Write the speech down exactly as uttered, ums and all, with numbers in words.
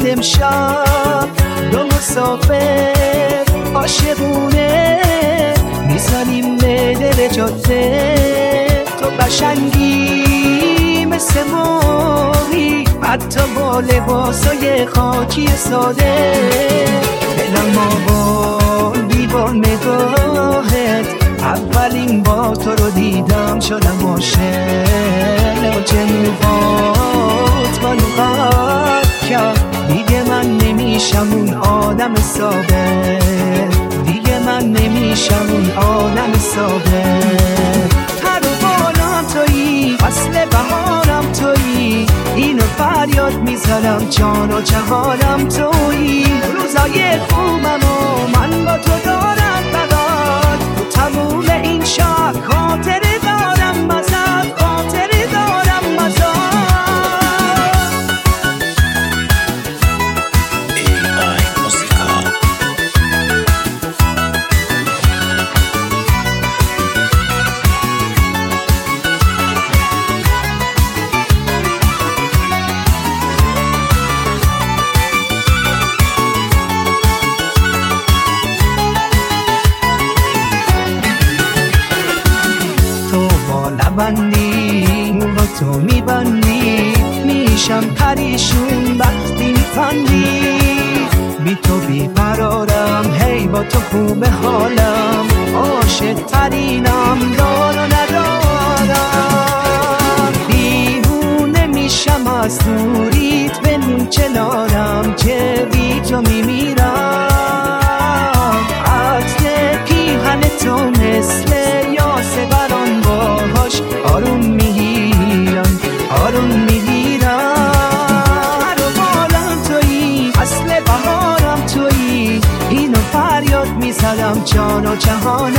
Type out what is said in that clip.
امشب دو مسافر عاشقونه میزنیم به دل جاده. تو قشنگی مثل ماهی حتی با لباسای خاکی ساده. دلم آوان دیوان نگاهت اولین با تو رو دیدم شدم عاشق. لوچه موهات منو غرق کرد دیگه من نمیشم اون آدم ساده. دیگه من نمیشم اون آدم ساده. پر و بالم تویی فصل بهارم تویی اینو فریاد میزنم جان و جهانم تویی. روزای خوبم و من با تو دارم فقط تو تموم این شهر خاطره دارم ازت خاطره دارم ازت. بندی موها تو میبندی میشم پریشون وقتی میخندی. بی تو بیقرارم هی با تو خوب حالم عاشق ترینم دار و ندارم. دیوونه میشم از دوریت بمون کنارم که بی تو میمیرم. عطر پیهن تو مثل یاسه بران باهاش آروم میگیرم آروم میگیرم. هر و بالم تویی اصل بهارم تویی اینو فریاد میزنم جان و جهانم